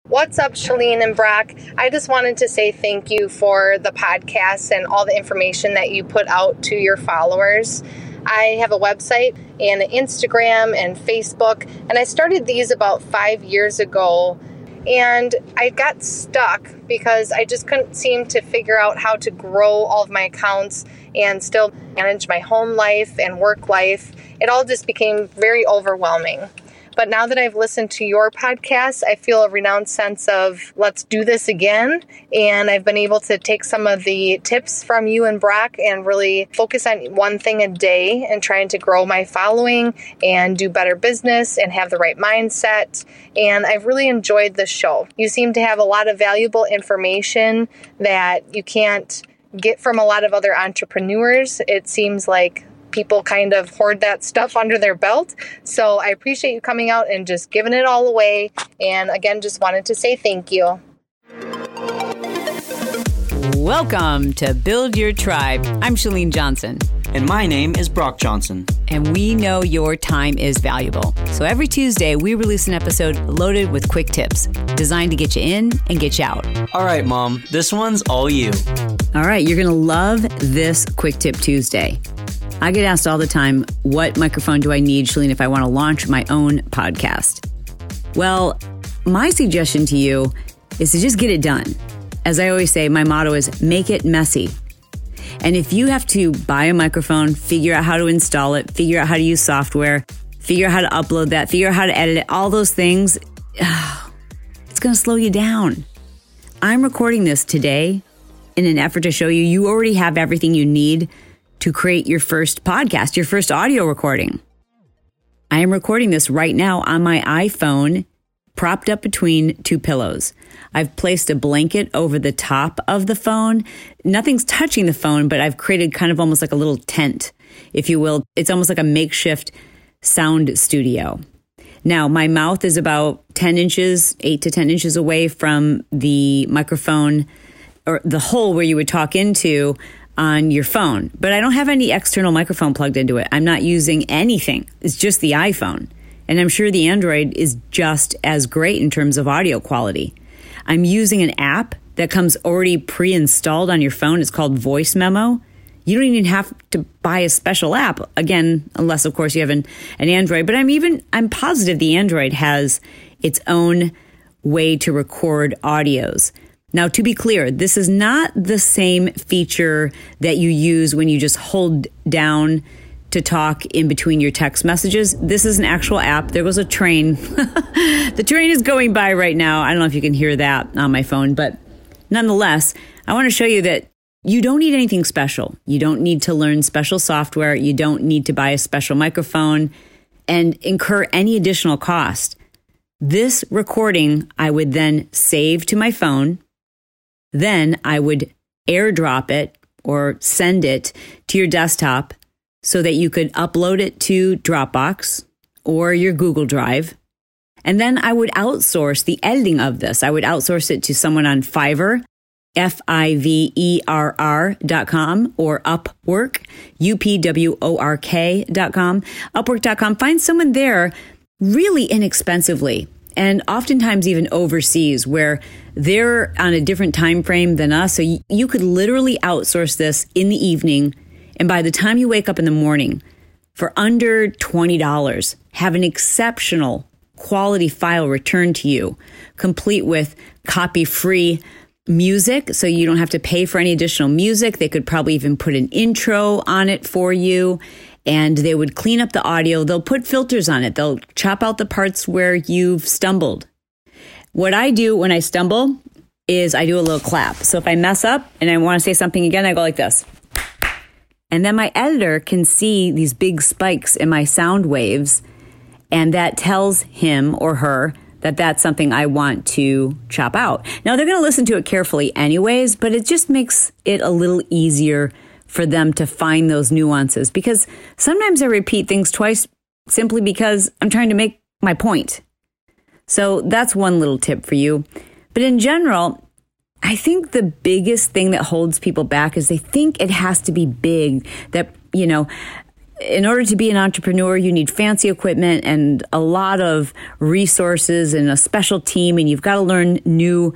What's up, Shalene and Brock? I just wanted to say thank you for the podcast and all the information that you put out to your followers. I have a website and an Instagram and Facebook, and I started these about 5 years ago, and I got stuck because I just couldn't seem to figure out how to grow all of my accounts and still manage my home life and work life. It all just became very overwhelming. But now that I've listened to your podcast, I feel a renewed sense of let's do this again. And I've been able to take some of the tips from you and Brock and really focus on one thing a day and trying to grow my following and do better business and have the right mindset. And I've really enjoyed this show. You seem to have a lot of valuable information that you can't get from a lot of other entrepreneurs. It seems like people kind of hoard that stuff under their belt. So I appreciate you coming out and just giving it all away. And again, just wanted to say thank you. Welcome to Build Your Tribe. I'm Shalene Johnson. And my name is Brock Johnson. And we know your time is valuable. So every Tuesday, we release an episode loaded with quick tips designed to get you in and get you out. All right, Mom, this one's all you. All right, you're going to love this Quick Tip Tuesday. I get asked all the time, what microphone do I need, Shalene, if I want to launch my own podcast? Well, my suggestion to you is to just get it done. As I always say, my motto is make it messy. And if you have to buy a microphone, figure out how to install it, figure out how to use software, figure out how to upload that, figure out how to edit it, all those things, it's going to slow you down. I'm recording this today in an effort to show you already have everything you need to create your first podcast, your first audio recording. I am recording this right now on my iPhone, propped up between two pillows. I've placed a blanket over the top of the phone. Nothing's touching the phone, but I've created kind of almost like a little tent, if you will. It's almost like a makeshift sound studio. Now, my mouth is about 10 inches, 8 to 10 inches away from the microphone or the hole where you would talk into on your phone, but I don't have any external microphone plugged into it. I'm not using anything. It's just the iPhone. And I'm sure the Android is just as great in terms of audio quality. I'm using an app that comes already pre-installed on your phone. It's called Voice Memo. You don't even have to buy a special app, again, unless of course you have an Android. But I'm positive the Android has its own way to record audios. Now, to be clear, this is not the same feature that you use when you just hold down to talk in between your text messages. This is an actual app. There goes a train. The train is going by right now. I don't know if you can hear that on my phone, but nonetheless, I want to show you that you don't need anything special. You don't need to learn special software. You don't need to buy a special microphone and incur any additional cost. This recording, I would then save to my phone. Then I would airdrop it or send it to your desktop so that you could upload it to Dropbox or your Google Drive. And then I would outsource the editing of this. I would outsource it to someone on Fiverr, Fiverr.com, or Upwork, Upwork.com, Upwork.com. Find someone there really inexpensively. And oftentimes even overseas where they're on a different time frame than us. So you could literally outsource this in the evening. And by the time you wake up in the morning, for under $20, have an exceptional quality file returned to you, complete with copy-free music. So you don't have to pay for any additional music. They could probably even put an intro on it for you. And they would clean up the audio. They'll put filters on it. They'll chop out the parts where you've stumbled. What I do when I stumble is I do a little clap. So if I mess up and I want to say something again, I go like this. And then my editor can see these big spikes in my sound waves. And that tells him or her that that's something I want to chop out. Now, they're going to listen to it carefully anyways, but it just makes it a little easier for them to find those nuances, because sometimes I repeat things twice simply because I'm trying to make my point. So that's one little tip for you. But in general, I think the biggest thing that holds people back is they think it has to be big, that, in order to be an entrepreneur, you need fancy equipment and a lot of resources and a special team, and you've got to learn new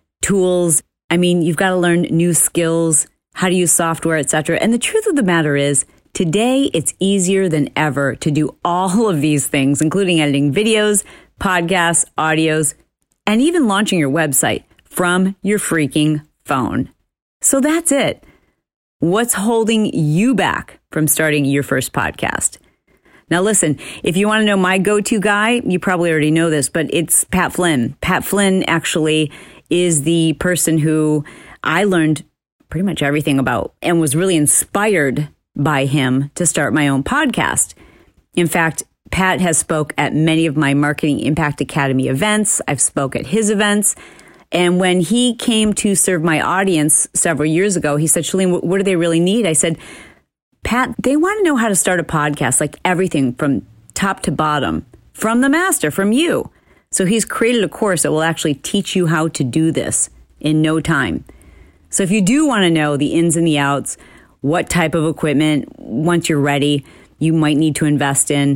tools. I mean, you've got to learn new skills, how to use software, etc. And the truth of the matter is, today it's easier than ever to do all of these things, including editing videos, podcasts, audios, and even launching your website from your freaking phone. So that's it. What's holding you back from starting your first podcast? Now listen, if you want to know my go-to guy, you probably already know this, but it's Pat Flynn. Pat Flynn actually is the person who I learned pretty much everything about and was really inspired by him to start my own podcast. In fact, Pat has spoke at many of my Marketing Impact Academy events. I've spoke at his events. And when he came to serve my audience several years ago, he said, Chalene, what do they really need? I said, Pat, they want to know how to start a podcast, like everything from top to bottom, from the master, from you. So he's created a course that will actually teach you how to do this in no time. So if you do want to know the ins and the outs, what type of equipment, once you're ready, you might need to invest in,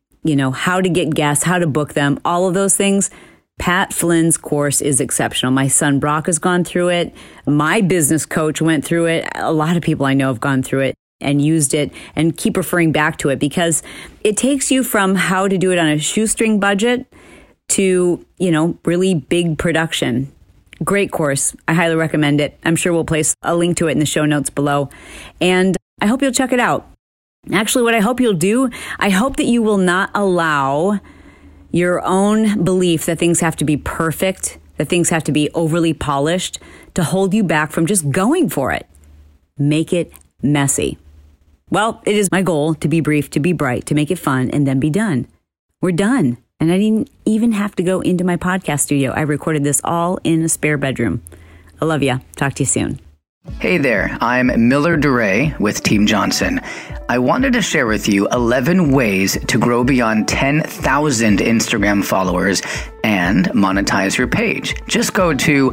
how to get guests, how to book them, all of those things, Pat Flynn's course is exceptional. My son Brock has gone through it. My business coach went through it. A lot of people I know have gone through it and used it and keep referring back to it because it takes you from how to do it on a shoestring budget to, really big production. Great course. I highly recommend it. I'm sure we'll place a link to it in the show notes below. And I hope you'll check it out. Actually, what I hope you'll do, I hope that you will not allow your own belief that things have to be perfect, that things have to be overly polished to hold you back from just going for it. Make it messy. Well, it is my goal to be brief, to be bright, to make it fun, and then be done. We're done. And I didn't even have to go into my podcast studio. I recorded this all in a spare bedroom. I love ya. Talk to you soon. Hey there, I'm Miller DeRay with Team Johnson. I wanted to share with you 11 ways to grow beyond 10,000 Instagram followers and monetize your page. Just go to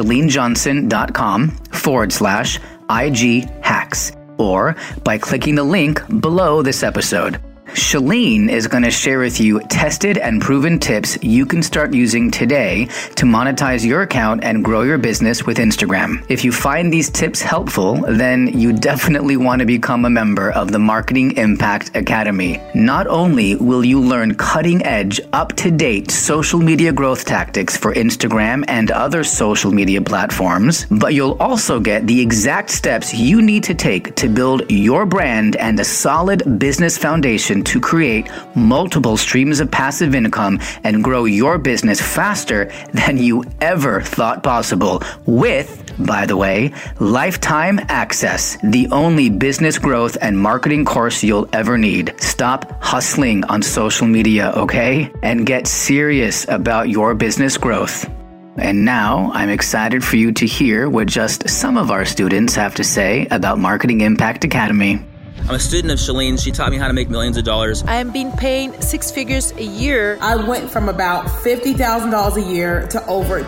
chalenejohnson.com/IG hacks or by clicking the link below this episode. Chalene is going to share with you tested and proven tips you can start using today to monetize your account and grow your business with Instagram. If you find these tips helpful, then you definitely want to become a member of the Marketing Impact Academy. Not only will you learn cutting-edge, up-to-date social media growth tactics for Instagram and other social media platforms, but you'll also get the exact steps you need to take to build your brand and a solid business foundation to create multiple streams of passive income and grow your business faster than you ever thought possible with, by the way, lifetime access, the only business growth and marketing course you'll ever need. Stop hustling on social media, okay? And get serious about your business growth. And now I'm excited for you to hear what just some of our students have to say about Marketing Impact Academy. I'm a student of Chalene. She taught me how to make millions of dollars. I've been paying 6 figures a year. I went from about $50,000 a year to over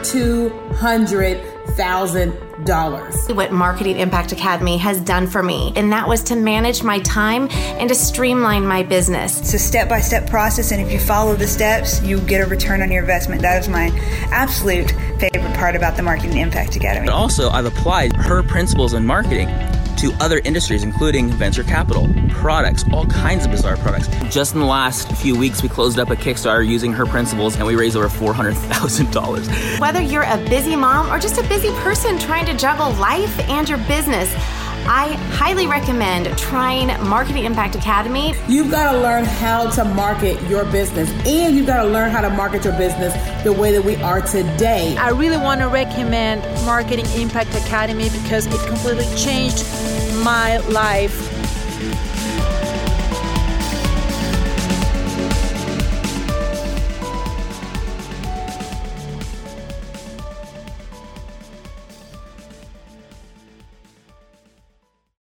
$200,000. What Marketing Impact Academy has done for me, and that was to manage my time and to streamline my business. It's a step-by-step process, and if you follow the steps, you get a return on your investment. That is my absolute favorite part about the Marketing Impact Academy. But also, I've applied her principles in marketing to other industries, including venture capital, products, all kinds of bizarre products. Just in the last few weeks, we closed up a Kickstarter using her principles, and we raised over $400,000. Whether you're a busy mom or just a busy person trying to juggle life and your business, I highly recommend trying Marketing Impact Academy. You've got to learn how to market your business, and you've got to learn how to market your business the way that we are today. I really want to recommend Marketing Impact Academy because it completely changed my life.